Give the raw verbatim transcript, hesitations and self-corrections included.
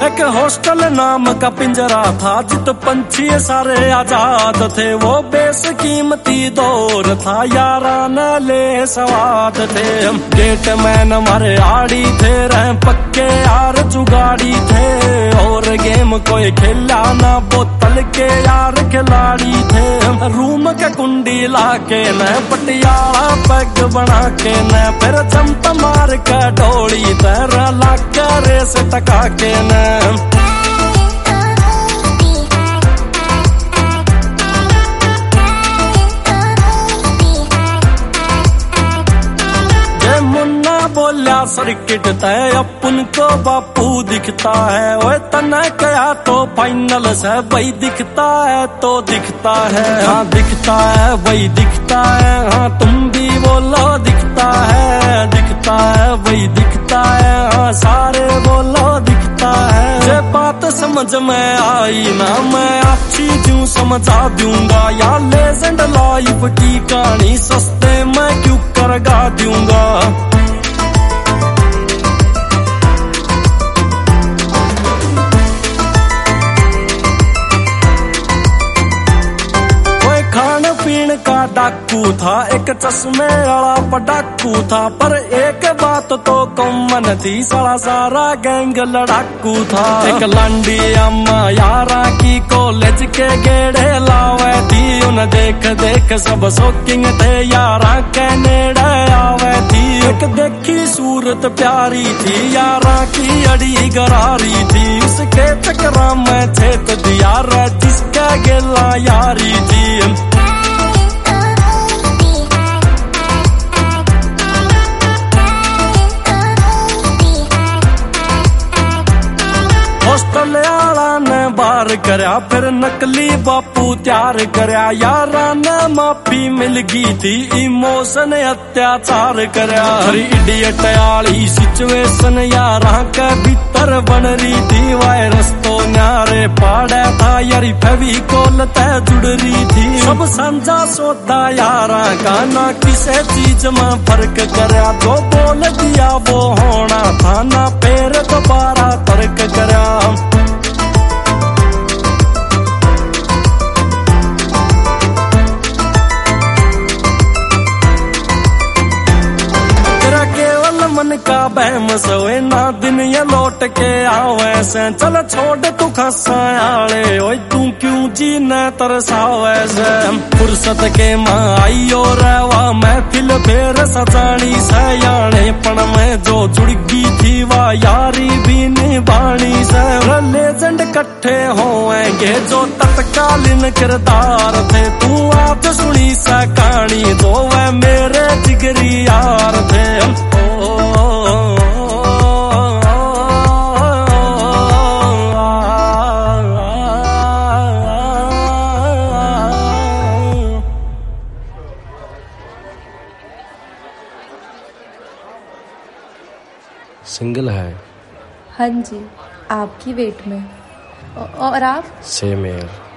एक हॉस्टल नाम का पिंजरा था जित पंछी सारे आजाद थे। वो बेशकीमती दौर था याराना ले सवाद थे। गेट मैन हमारे आड़ी थे रह पक्के यार जुगाड़ी थे। और गेम कोई खेला ना बोतल के यार खिलाड़ी थे। रूम के कुंडी लाके न पटियाला पैग बना के न फिर जमत मार के डोली तरह लाके रेस टका के न। बोला सर्किट तय अपन को बापू दिखता है। ओए तना कया तो फाइनल से वही दिखता है तो दिखता है। हाँ दिखता है वही दिखता है। हाँ तुम भी बोलो दिखता है। दिखता है वही दिखता है। हाँ सारे बोलो दिखता है। ये बात समझ में आई ना मैं अच्छी क्यों समझा दूंगा। या लेजेंड लाइफ की कहानी सस्ते में क्यों करगा दूंगा। का डाकू था एक चश्मे वाला पटाकू था। पर एक बात तो कॉमन थी सारा सारा गैंग लड़ाकू था। एक लंडी अम्मा यारा की कॉलेज के गेड़े लावे थी। उन देख देख सब शौकिंग थे यारा के नेड़े आवे थी। एक देखी सूरत प्यारी थी यारा की अड़ी गरारी थी। उसके चक्रा में छेद दिया जिसका गेला यारी थी। हॉस्टल वाला ने बार करया फिर नकली बापू तैयार करया। यारा ने माफी मिल गई थी इमोशन अत्याचार करया। हर इडियट वाली सिचुएशन यारा के भीतर बन रही थी। वायरस तो न्यारे पाड़ा था यारी फेविकोल तय जुड़ रही थी। सब समझा सोता यारा का ना किसी चीज में फर्क करया। जो बोल दिया वो होना था ना फिर दोबारा तर्क करया। मन का बहम सोए ना दिन ये लौट के आवे से। चल छोड़ तू खसायाले ओए तू क्यों जीने तरसावे से। फुर्सत के मां आई और रवा महफिल फेर सजानी सयाने पण में जो जुड़ गई थी वा यारी भी निभानी से। लेजेंड कट्ठे होएंगे जो तत्कालीन किरदार थे। तू आज सुनी सा कहानी जो वह मेरे जिगरी यार थे। सिंगल है? हाँ जी आपकी वेट में। और आप? सेम यार।